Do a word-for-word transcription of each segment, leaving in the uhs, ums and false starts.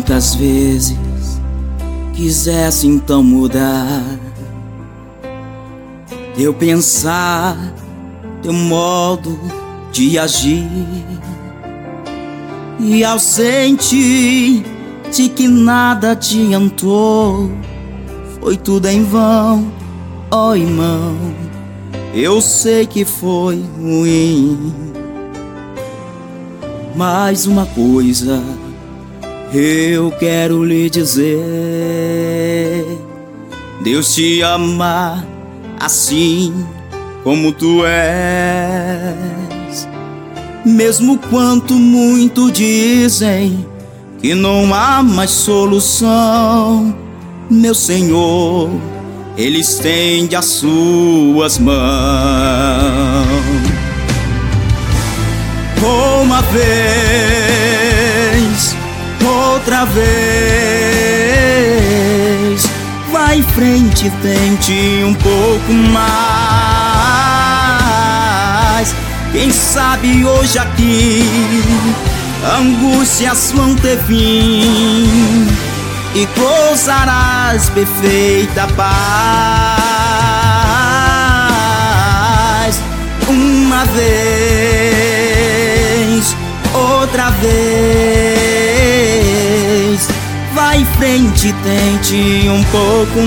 Quantas vezes quisesse então mudar teu pensar, teu modo de agir, e ao sentir de que nada adiantou, foi tudo em vão, ó irmão. Eu sei que foi ruim, mas uma coisa eu quero lhe dizer: Deus te ama assim como tu és. Mesmo quanto muito dizem que não há mais solução, meu Senhor, Ele estende as suas mãos. Uma vez, outra vez, vai em frente, tente um pouco mais. Quem sabe hoje aqui angústias vão ter fim e gozarás perfeita paz. Uma vez, outra vez, vai em frente, tente um pouco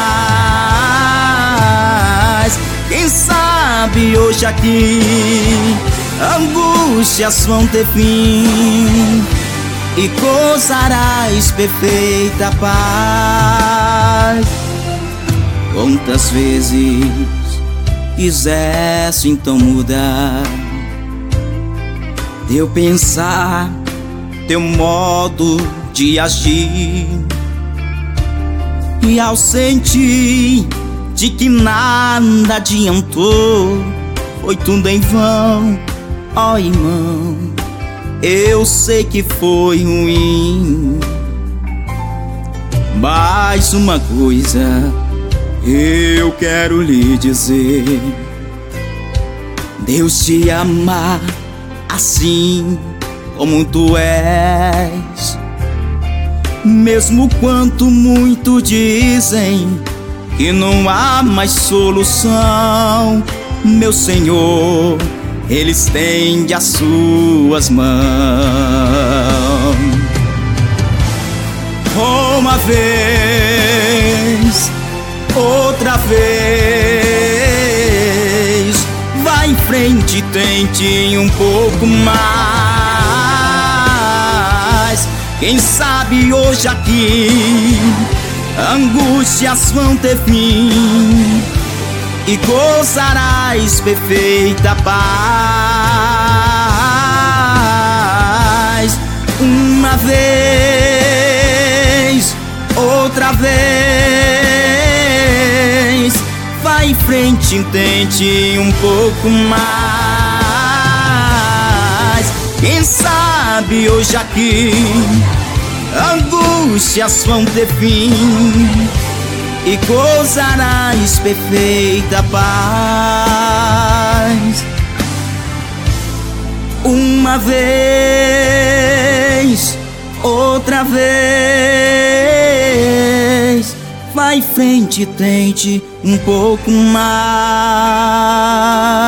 mais. Quem sabe hoje aqui angústias vão ter fim e gozarás perfeita paz. Quantas vezes quisesse então mudar teu pensar, teu modo de agir, e ao sentir de que nada adiantou, foi tudo em vão, ó irmão. Eu sei que foi ruim, mas uma coisa eu quero lhe dizer: Deus te ama assim como tu és. Mesmo quanto muito dizem que não há mais solução, meu Senhor, Ele estende as suas mãos. Uma vez, outra vez, vai em frente, tente um pouco mais. Quem sabe hoje aqui angústias vão ter fim e gozarás perfeita paz. Uma vez, outra vez, vai em frente, tente um pouco mais. Quem sabe hoje aqui angústias vão ter fim e gozarás perfeita paz. Uma vez, outra vez, vai em frente, tente um pouco mais.